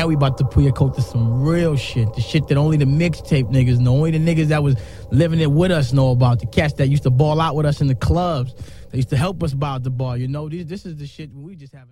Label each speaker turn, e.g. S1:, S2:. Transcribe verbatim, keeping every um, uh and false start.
S1: we about to pull your coat to some real shit. The shit that only the mixtape niggas know. Only the niggas that was living it with us know about. The cats that used to ball out with us in the clubs. They used to help us about the bar. You know, this, this is the shit we just haven't.